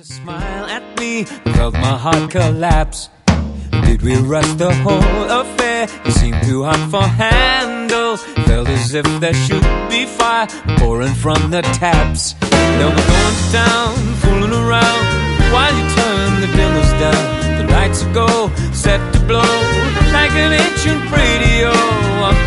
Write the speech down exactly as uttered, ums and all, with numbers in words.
Smile at me, felt my heart collapse. Did we rush the whole affair? It seemed too hot for handle. Felt as if there should be fire pouring from the taps. Then we're going to town, fooling around, while you turn the dimmers down. The lights go, set to blow, like an ancient radio. I'm